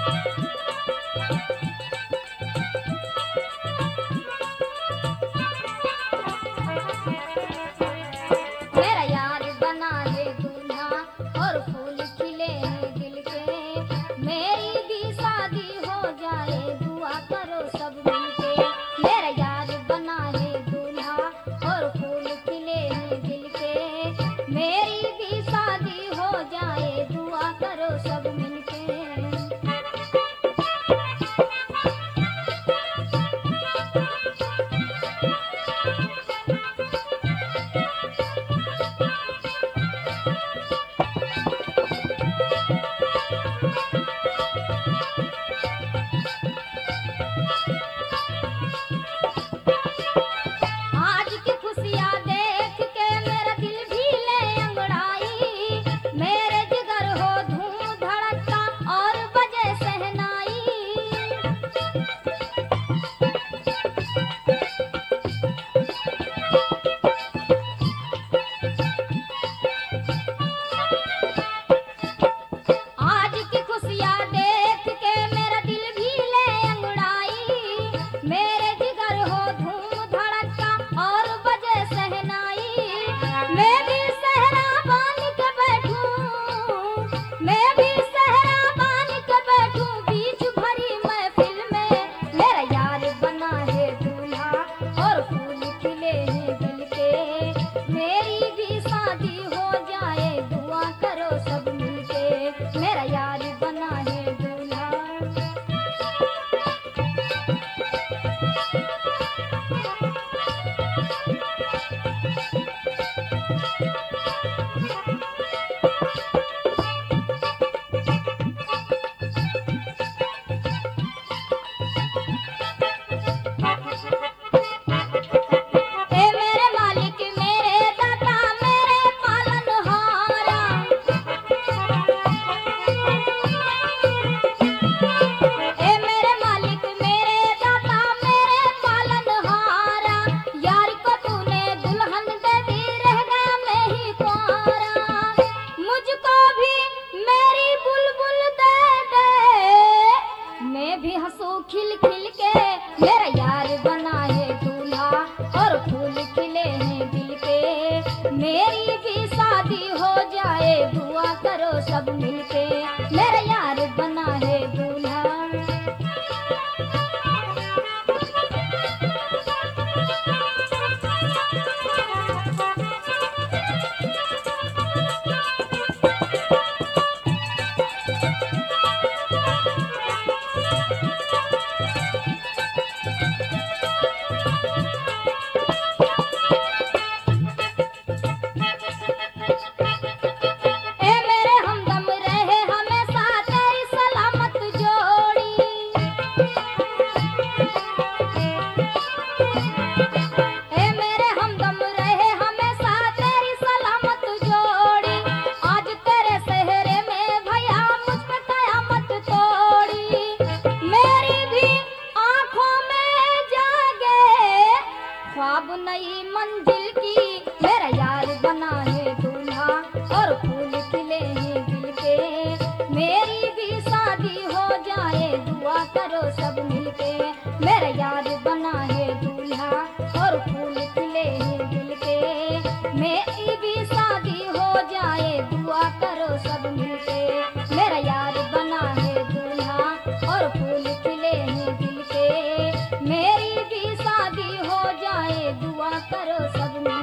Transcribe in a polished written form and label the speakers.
Speaker 1: मेरा यार बना है दूल्हा और फूल खिले हैं दिल के, मेरी भी शादी हो जाए दुआ करो सब मिलके। मेरा यार बना है दूल्हा और फूल खिले हैं दिल के, मेरी भी शादी हो जाए दुआ करो सब मिलके। आज की खुशियाँ देख के मेरा दिल भी ले अंगड़ाई, मेरे जिगर हो धूम धड़कता और बजे शहनाई। आज की खुशियाँ देख के मेरा दिल भी ले अंगड़ाई, मेरे जिगर हो धूम धड़कता और बजे शहनाई। मैं भी सहरा बान के बैठूं, मैं भी सहरा बान के बैठूं बीच भरी महफिल में। मेरा यार बना है दूल्हा और फूल खिले हैं दिल के, मेरी भी शादी हो जाए दुआ करो सब मिलके। मेरा यार बना है दूल्हा। ए मेरे मालिक मेरे दाता मेरे पालनहारा, ए मेरे मालिक मेरे दाता मेरे पालनहारा, यार को तूने दुल्हन दे दी रह गया मैं ही कुंवारा। मुझको भी मेरी बुलबुल दे दे, मैं भी हंसू खिल खिल के। मेरा यार बना है दूल्हा और फूल खिले हैं दिल के, मेरी भी शादी हो जाए दुआ करो सब मिलके। मेरा यार बना है दूल्हा। ए मेरे हमदम रहे हमेशा तेरी सलामत जोड़ी, ए मेरे हमदम रहे हमेशा तेरी सलामत जोड़ी। आज तेरे सहरे में भैया मुझ पे कयामत तोड़ी, मेरी भी आंखों में जागे ख्वाब नई मंजिल की। मेरा यार बना है दूल्हा और फूल खिले हैं दिल के, मेरी भी शादी हो जाए दुआ करो सब मिलके। मेरा यार बना है दूल्हा और फूल खिले हैं दिल के, मेरी भी शादी हो जाए दुआ करो सब मिलके। मेरा यार बना है दूल्हा और फूल खिले हैं दिल के, मेरी भी शादी हो जाए दुआ करो सब मिलके।